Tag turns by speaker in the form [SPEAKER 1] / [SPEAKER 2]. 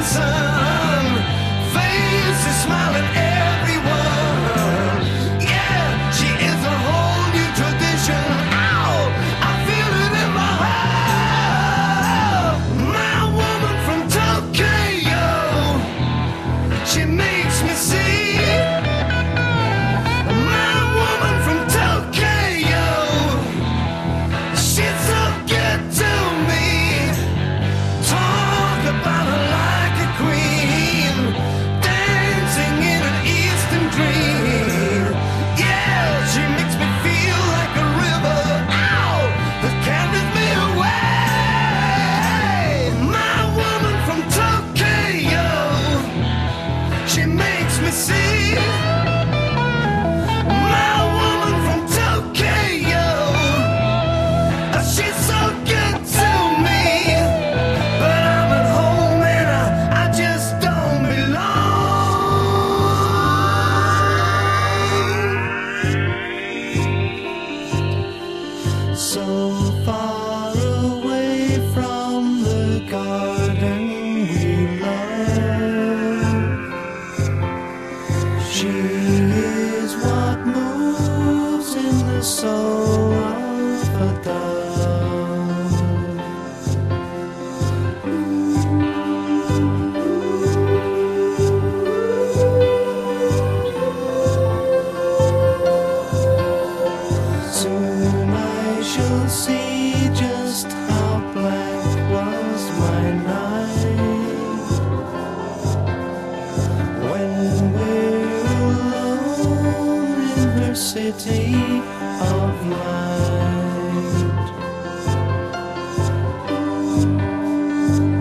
[SPEAKER 1] sun. Faces smiling everyone. Yeah, she is a whole new tradition. Ow, I feel it in my heart. My woman from Tokyo, she makes me see. My woman from Tokyo, she's so good to me. Talk about her like a queen, dancing in an eastern dream. Yeah, she makes me feel like a river, ow, that carries me away. My woman from Tokyo, she makes me see. My woman from Tokyo, she's so good to me. But I'm at home and I just don't belong. So far away from the garden we love, she is what moves in the soul of a dove. Soon I shall see just how black was my night. When we're alone in her city of light.